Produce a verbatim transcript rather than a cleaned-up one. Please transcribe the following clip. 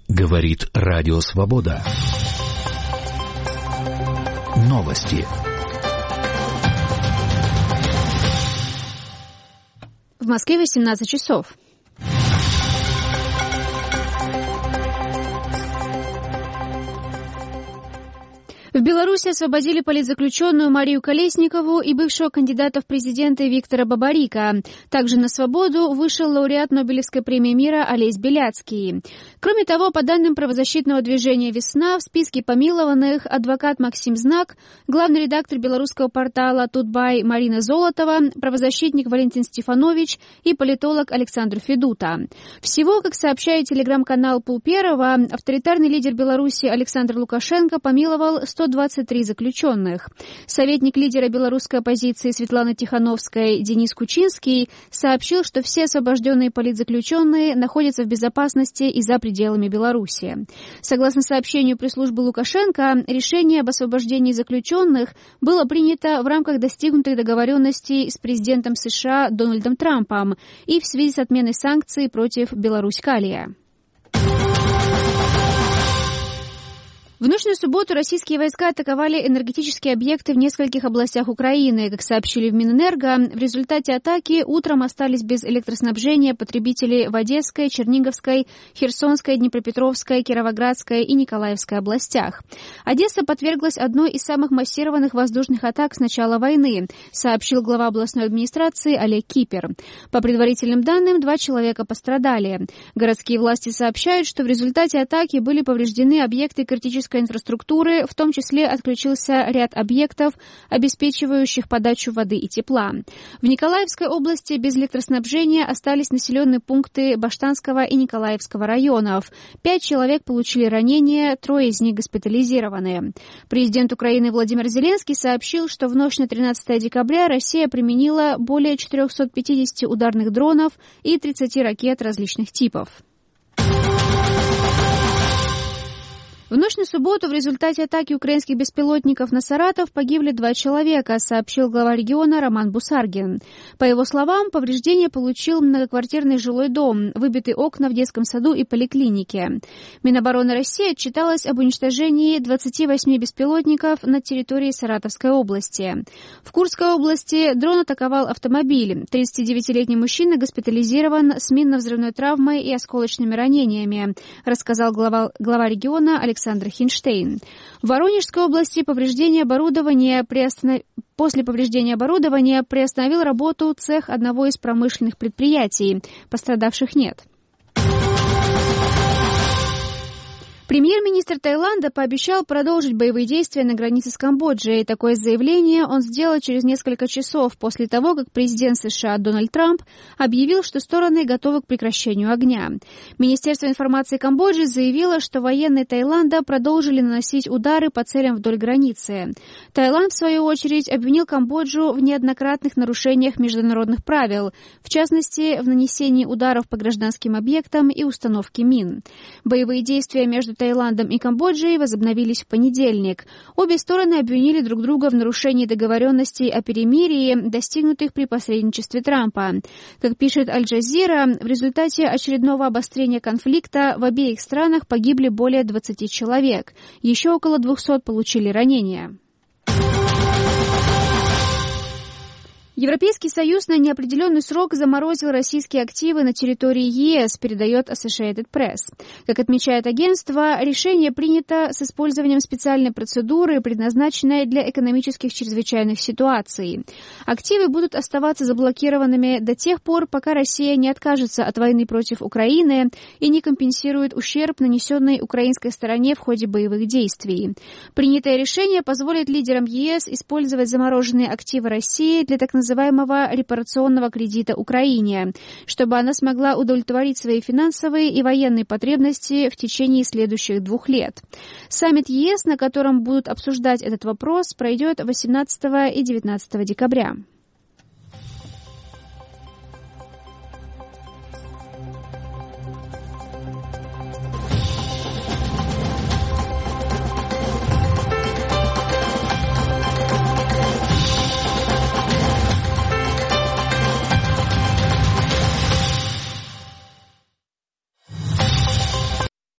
Говорит Радио Свобода. Новости. В Москве восемнадцать часов. В Беларуси освободили политзаключенную Марию Колесникову и бывшего кандидата в президенты Виктора Бабарика. Также на свободу вышел лауреат Нобелевской премии мира Олесь Беляцкий. Кроме того, по данным правозащитного движения «Весна», в списке помилованных адвокат Максим Знак, главный редактор белорусского портала «Тутбай» Марина Золотова, правозащитник Валентин Стефанович и политолог Александр Федута. Всего, как сообщает телеграм-канал Пулперова, авторитарный лидер Беларуси Александр Лукашенко помиловал сто двадцать три заключенных. Советник лидера белорусской оппозиции Светланы Тихановской Денис Кучинский сообщил, что все освобожденные политзаключенные находятся в безопасности и за пределами Беларуси. Согласно сообщению пресс-службы Лукашенко, решение об освобождении заключенных было принято в рамках достигнутой договоренности с президентом США Дональдом Трампом и в связи с отменой санкций против Беларусь-Калия. В ночь на субботу российские войска атаковали энергетические объекты в нескольких областях Украины. Как сообщили в Минэнерго, в результате атаки утром остались без электроснабжения потребители в Одесской, Черниговской, Херсонской, Днепропетровской, Кировоградской и Николаевской областях. Одесса подверглась одной из самых массированных воздушных атак с начала войны, сообщил глава областной администрации Олег Кипер. По предварительным данным, два человека пострадали. Городские власти сообщают, что в результате атаки были повреждены объекты критической инфраструктуры, в том числе отключился ряд объектов, обеспечивающих подачу воды и тепла. В Николаевской области без электроснабжения остались населенные пункты Баштанского и Николаевского районов. Пять человек получили ранения, трое из них госпитализированы. Президент Украины Владимир Зеленский сообщил, что в ночь на тринадцатое декабря Россия применила более четырехсот пятидесяти ударных дронов и тридцати ракет различных типов. В ночь на субботу в результате атаки украинских беспилотников на Саратов погибли два человека, сообщил глава региона Роман Бусаргин. По его словам, повреждения получил многоквартирный жилой дом, выбиты окна в детском саду и поликлинике. Минобороны России отчиталась об уничтожении двадцати восьми беспилотников на территории Саратовской области. В Курской области дрон атаковал автомобиль. тридцатидевятилетний мужчина госпитализирован с минно-взрывной травмой и осколочными ранениями, рассказал глава, глава региона Александр Александр Хинштейн. В Воронежской области повреждение оборудования приостанов... после повреждения оборудования приостановил работу цех одного из промышленных предприятий. Пострадавших нет. Премьер-министр Таиланда пообещал продолжить боевые действия на границе с Камбоджей. Такое заявление он сделал через несколько часов после того, как президент США Дональд Трамп объявил, что стороны готовы к прекращению огня. Министерство информации Камбоджи заявило, что военные Таиланда продолжили наносить удары по целям вдоль границы. Таиланд, в свою очередь, обвинил Камбоджу в неоднократных нарушениях международных правил, в частности, в нанесении ударов по гражданским объектам и установке мин. Боевые действия между Таиландом и Камбоджей возобновились в понедельник. Обе стороны обвинили друг друга в нарушении договоренностей о перемирии, достигнутых при посредничестве Трампа. Как пишет Аль-Джазира, в результате очередного обострения конфликта в обеих странах погибли более двадцати человек. Еще около двухсот получили ранения. Европейский Союз на неопределенный срок заморозил российские активы на территории ЕС, передает Associated Press. Как отмечает агентство, решение принято с использованием специальной процедуры, предназначенной для экономических чрезвычайных ситуаций. Активы будут оставаться заблокированными до тех пор, пока Россия не откажется от войны против Украины и не компенсирует ущерб, нанесенный украинской стороне в ходе боевых действий. Принятое решение позволит лидерам ЕС использовать замороженные активы России для так называемых называемого репарационного кредита Украине, чтобы она смогла удовлетворить свои финансовые и военные потребности в течение следующих двух лет. Саммит ЕС, на котором будут обсуждать этот вопрос, пройдет восемнадцатого и девятнадцатого декабря.